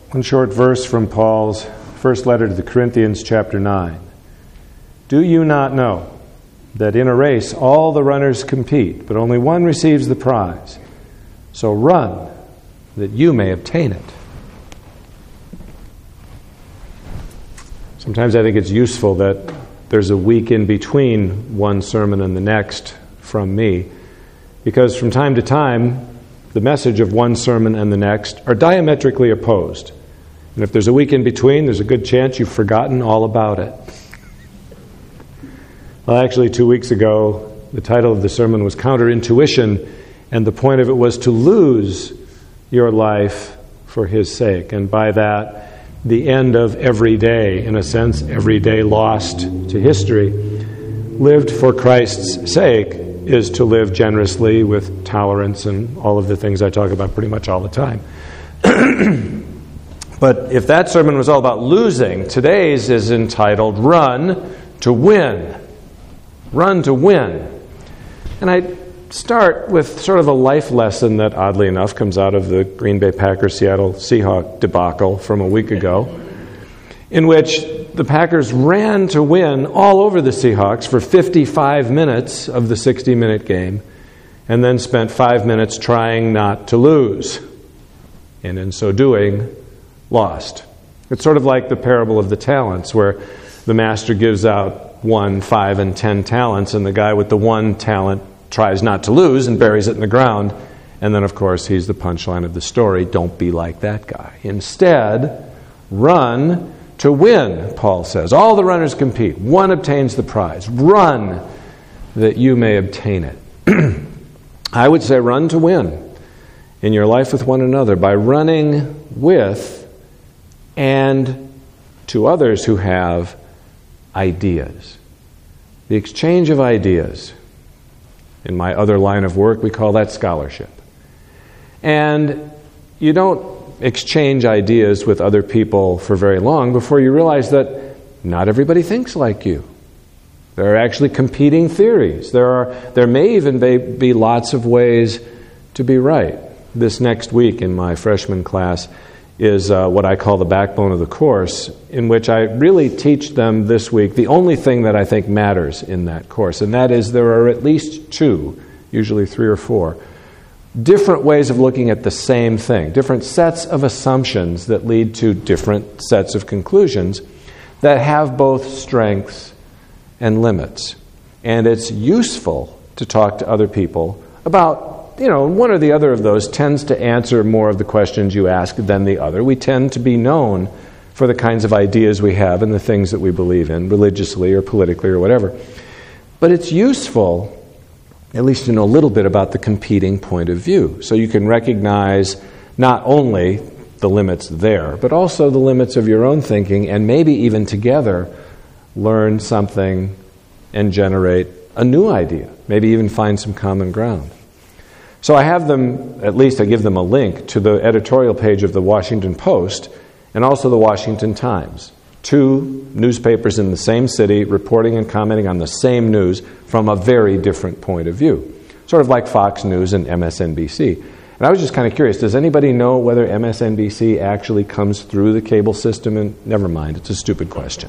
One short verse from Paul's first letter to the Corinthians, chapter 9. Do you not know that in a race all the runners compete, but only one receives the prize? So run, that you may obtain it. Sometimes I think it's useful that there's a week in between one sermon and the next from me, because from time to time, the message of one sermon and the next are diametrically opposed. And if there's a week in between, there's a good chance you've forgotten all about it. Well, actually, 2 weeks ago, the title of the sermon was Counterintuition, and the point of it was to lose your life for His sake. And by that, the end of every day, in a sense, every day lost to history, lived for Christ's sake, is to live generously with tolerance and all of the things I talk about pretty much all the time. But if that sermon was all about losing, today's is entitled Run to Win. Run to win. And I start with sort of a life lesson that, oddly enough, comes out of the Green Bay Packers Seattle Seahawks debacle from a week ago, in which the Packers ran to win all over the Seahawks for 55 minutes of the 60-minute game, and then spent 5 minutes trying not to lose. And in so doing, lost. It's sort of like the parable of the talents, where the master gives out 1, 5, and 10 talents, and the guy with the 1 talent tries not to lose and buries it in the ground. And then, of course, he's the punchline of the story. Don't be like that guy. Instead, run to win, Paul says. All the runners compete. One obtains the prize. Run that you may obtain it. I would say run to win in your life with one another by running with and to others who have ideas. The exchange of ideas. In my other line of work, we call that scholarship. And you don't exchange ideas with other people for very long before you realize that not everybody thinks like you. There are actually competing theories. There may even be lots of ways to be right. This next week in my freshman class is what I call the backbone of the course, in which I really teach them this week the only thing that I think matters in that course, and that is there are at least 2, usually 3 or 4, different ways of looking at the same thing, different sets of assumptions that lead to different sets of conclusions that have both strengths and limits. And it's useful to talk to other people about, one or the other of those tends to answer more of the questions you ask than the other. We tend to be known for the kinds of ideas we have and the things that we believe in, religiously or politically or whatever. But it's useful at least to know a little bit about the competing point of view, so you can recognize not only the limits there, but also the limits of your own thinking, and maybe even together learn something and generate a new idea, maybe even find some common ground. So I have them, at least I give them a link to the editorial page of the Washington Post and also the Washington Times. 2 newspapers in the same city reporting and commenting on the same news from a very different point of view. Sort of like Fox News and MSNBC. And I was just kind of curious, does anybody know whether MSNBC actually comes through the cable system? And never mind, it's a stupid question.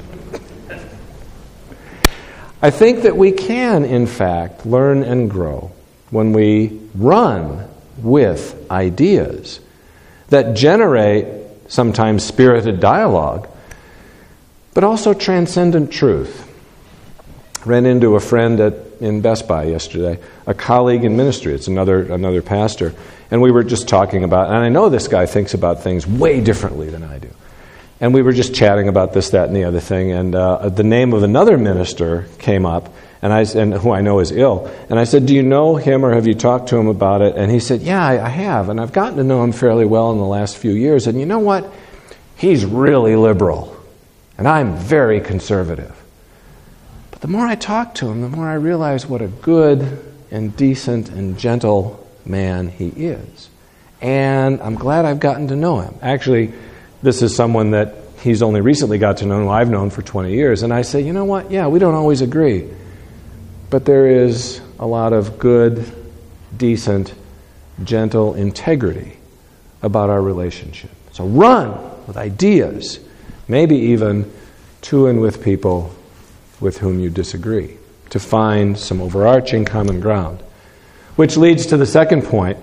I think that we can, in fact, learn and grow when we run with ideas that generate sometimes spirited dialogue, but also transcendent truth. I ran into a friend in Best Buy yesterday, a colleague in ministry. It's another pastor. And we were just talking about, and I know this guy thinks about things way differently than I do. And we were just chatting about this, that, and the other thing. And the name of another minister came up, and who I know is ill. And I said, do you know him or have you talked to him about it? And he said, yeah, I have. And I've gotten to know him fairly well in the last few years. And you know what? He's really liberal. And I'm very conservative. But the more I talk to him, the more I realize what a good and decent and gentle man he is. And I'm glad I've gotten to know him. Actually, this is someone that he's only recently got to know, who I've known for 20 years. And I say, you know what? Yeah, we don't always agree. But there is a lot of good, decent, gentle integrity about our relationship. So run with ideas, maybe even to and with people with whom you disagree, to find some overarching common ground. Which leads to the second point.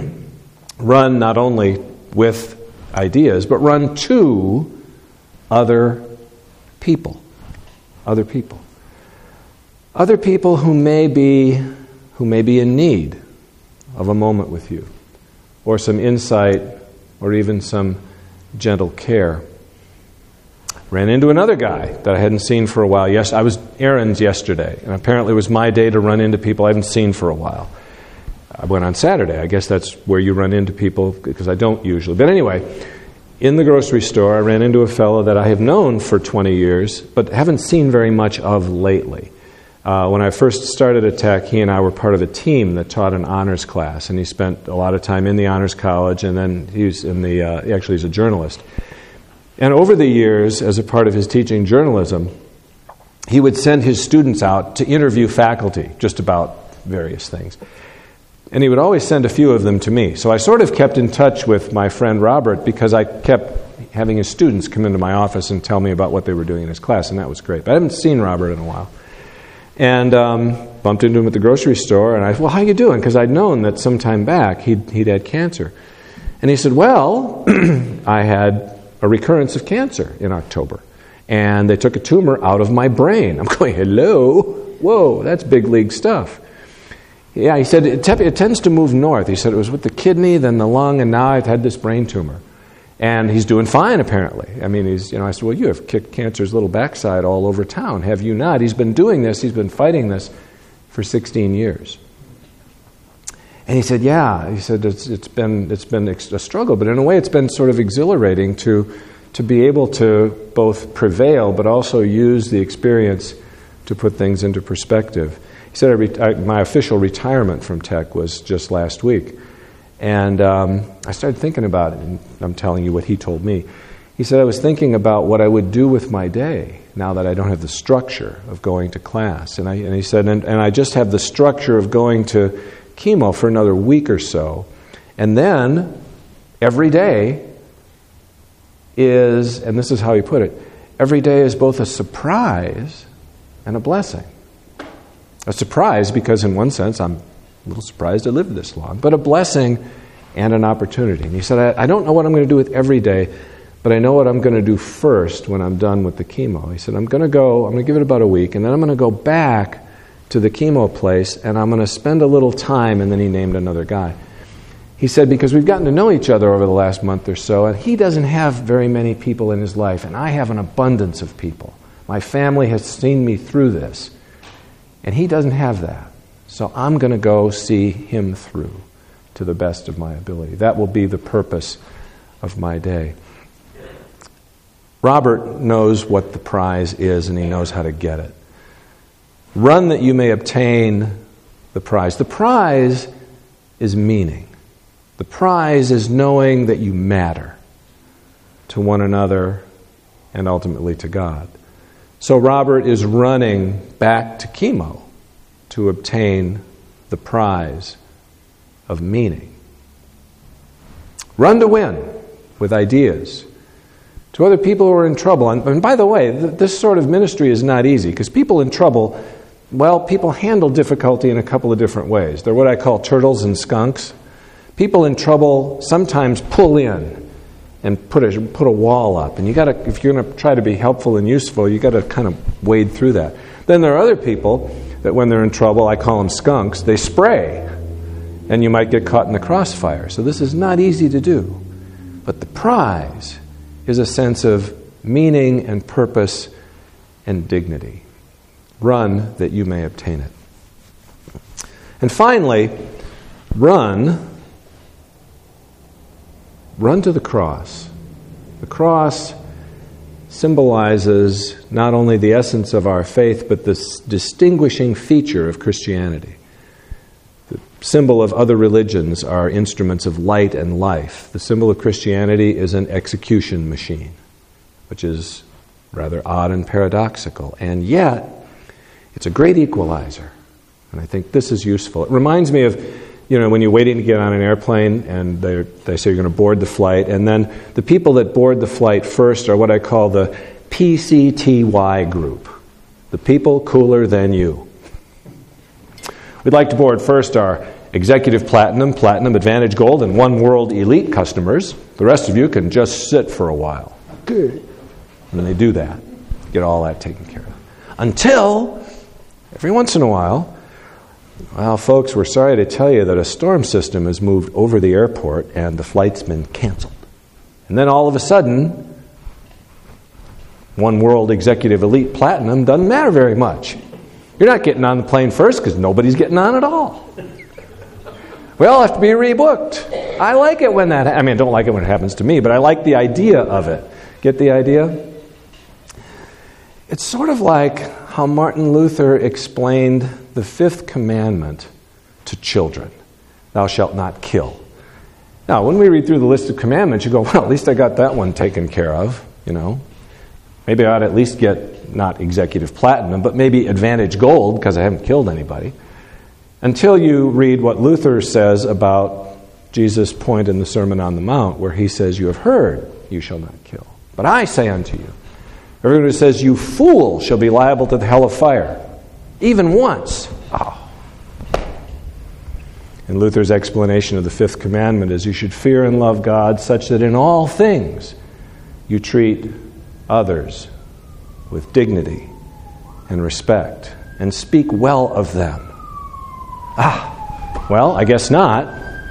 Run not only with ideas, but run to other people. Other people. Other people who may be in need of a moment with you, or some insight, or even some gentle care. Ran into another guy that I hadn't seen for a while. Yes, I was errands yesterday, and apparently it was my day to run into people I haven't seen for a while. I went on Saturday. I guess that's where you run into people, because I don't usually. But anyway, in the grocery store, I ran into a fellow that I have known for 20 years, but haven't seen very much of lately. When I first started at Tech, he and I were part of a team that taught an honors class, and he spent a lot of time in the honors college, and then he's a journalist. And over the years, as a part of his teaching journalism, he would send his students out to interview faculty just about various things. And he would always send a few of them to me. So I sort of kept in touch with my friend Robert because I kept having his students come into my office and tell me about what they were doing in his class, and that was great. But I haven't seen Robert in a while. And bumped into him at the grocery store, and I said, well, how you doing? Because I'd known that some time back he'd had cancer. And he said, well, I had a recurrence of cancer in October, and they took a tumor out of my brain. I'm going, hello? Whoa, that's big league stuff. Yeah, he said, it tends to move north. He said it was with the kidney, then the lung, and now I've had this brain tumor. And he's doing fine, apparently. I mean, I said, well, you have kicked cancer's little backside all over town, have you not? He's been doing this, he's been fighting this for 16 years. And he said, yeah. He said, it's been a struggle, but in a way it's been sort of exhilarating to be able to both prevail, but also use the experience to put things into perspective. He said, my official retirement from Tech was just last week. And I started thinking about it, and I'm telling you what he told me. He said, I was thinking about what I would do with my day now that I don't have the structure of going to class. And he said, and I just have the structure of going to chemo for another week or so. And then every day is, and this is how he put it, every day is both a surprise and a blessing. A surprise because in one sense I'm a little surprised I lived this long, but a blessing and an opportunity. And he said, I don't know what I'm going to do with every day, but I know what I'm going to do first when I'm done with the chemo. He said, I'm going to give it about a week, and then I'm going to go back to the chemo place, and I'm going to spend a little time, and then he named another guy. He said, because we've gotten to know each other over the last month or so, and he doesn't have very many people in his life, and I have an abundance of people. My family has seen me through this, and he doesn't have that. So I'm going to go see him through to the best of my ability. That will be the purpose of my day. Robert knows what the prize is, and he knows how to get it. Run that you may obtain the prize. The prize is meaning. The prize is knowing that you matter to one another and ultimately to God. So Robert is running back to chemo to obtain the prize of meaning. Run to win with ideas. To other people who are in trouble. And by the way, this sort of ministry is not easy, because people in trouble, well, people handle difficulty in a couple of different ways. They're what I call turtles and skunks. People in trouble sometimes pull in and put a wall up. And if you're going to try to be helpful and useful, you got to kind of wade through that. Then there are other people that when they're in trouble, I call them skunks, they spray. And you might get caught in the crossfire. So this is not easy to do. But the prize is a sense of meaning and purpose and dignity. Run that you may obtain it. And finally, run to the cross. The cross symbolizes not only the essence of our faith, but this distinguishing feature of Christianity. The symbol of other religions are instruments of light and life. The symbol of Christianity is an execution machine, which is rather odd and paradoxical. And yet, it's a great equalizer. And I think this is useful. It reminds me of, when you're waiting to get on an airplane and they say you're going to board the flight, and then the people that board the flight first are what I call the PCTY group, the people cooler than you. We'd like to board first our Executive Platinum, Platinum Advantage Gold, and One World Elite customers. The rest of you can just sit for a while. Good. And they do that, get all that taken care of. Until, every once in a while, well, folks, we're sorry to tell you that a storm system has moved over the airport and the flight's been canceled. And then all of a sudden, One World Executive Elite Platinum doesn't matter very much. You're not getting on the plane first because nobody's getting on at all. We all have to be rebooked. I like it when that... I don't like it when it happens to me, but I like the idea of it. Get the idea? It's sort of like how Martin Luther explained the fifth commandment to children. Thou shalt not kill. Now, when we read through the list of commandments, you go, well, at least I got that one taken care of, Maybe I ought to at least get not Executive Platinum, but maybe Advantage Gold, because I haven't killed anybody. Until you read what Luther says about Jesus' point in the Sermon on the Mount, where he says, you have heard, you shall not kill. But I say unto you, everyone who says, you fool, shall be liable to the hell of fire. Even once. Oh. And Luther's explanation of the fifth commandment is you should fear and love God such that in all things you treat others with dignity and respect and speak well of them. Well, I guess not.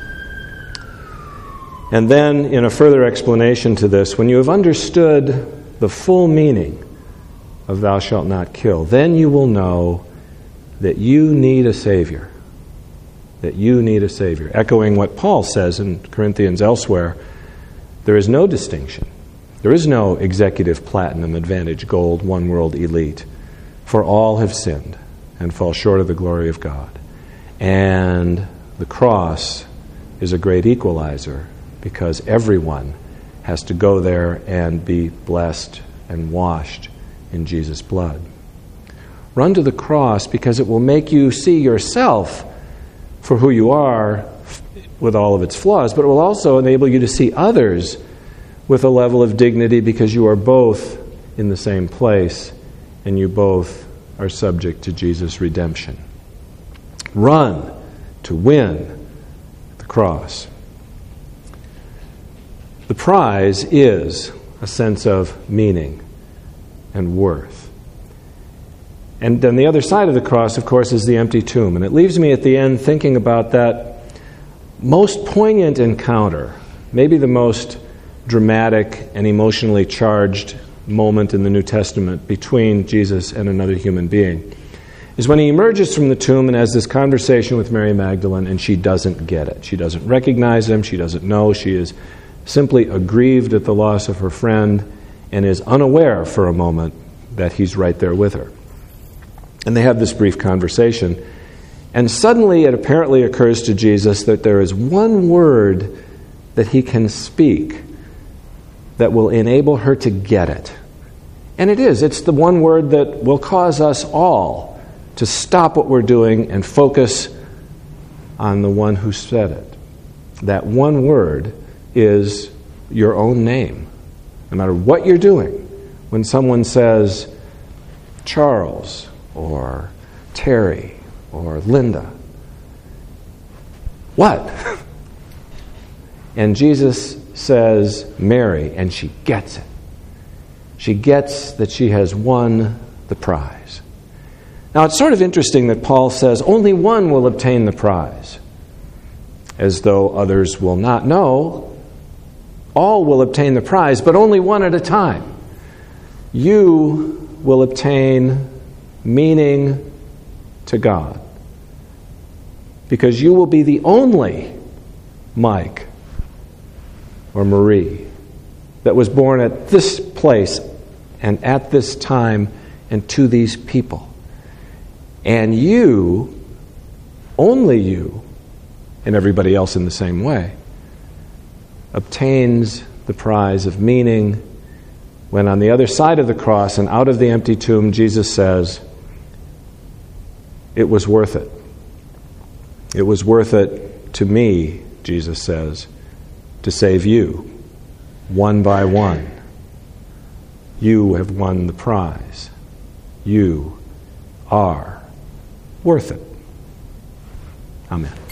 And then, in a further explanation to this, when you have understood the full meaning of thou shalt not kill, then you will know that you need a Savior. That you need a Savior. Echoing what Paul says in Corinthians elsewhere, there is no distinction. There is no Executive Platinum, Advantage Gold, One World Elite. For all have sinned and fall short of the glory of God. And the cross is a great equalizer because everyone has to go there and be blessed and washed in Jesus' blood. Run to the cross because it will make you see yourself for who you are with all of its flaws, but it will also enable you to see others with a level of dignity because you are both in the same place and you both are subject to Jesus' redemption. Run to win the cross. The prize is a sense of meaning and worth. And then the other side of the cross, of course, is the empty tomb. And it leaves me at the end thinking about that most poignant encounter, maybe the most dramatic and emotionally charged moment in the New Testament between Jesus and another human being, is when he emerges from the tomb and has this conversation with Mary Magdalene, and she doesn't get it. She doesn't recognize him. She doesn't know. She is simply aggrieved at the loss of her friend and is unaware for a moment that he's right there with her. And they have this brief conversation. And suddenly it apparently occurs to Jesus that there is one word that he can speak that will enable her to get it. And it is. It's the one word that will cause us all to stop what we're doing and focus on the one who said it. That one word is your own name. No matter what you're doing, when someone says Charles or Terry or Linda, what? And Jesus says Mary, and she gets it. She gets that she has won the prize. Now, it's sort of interesting that Paul says only one will obtain the prize, as though others will not. No, all will obtain the prize, but only one at a time. You will obtain meaning to God, because you will be the only Mike or Marie that was born at this place and at this time and to these people. And you, only you, and everybody else in the same way, obtains the prize of meaning when on the other side of the cross and out of the empty tomb, Jesus says, it was worth it. It was worth it to me, Jesus says, to save you, one by one. You have won the prize. You are worth it. Amen.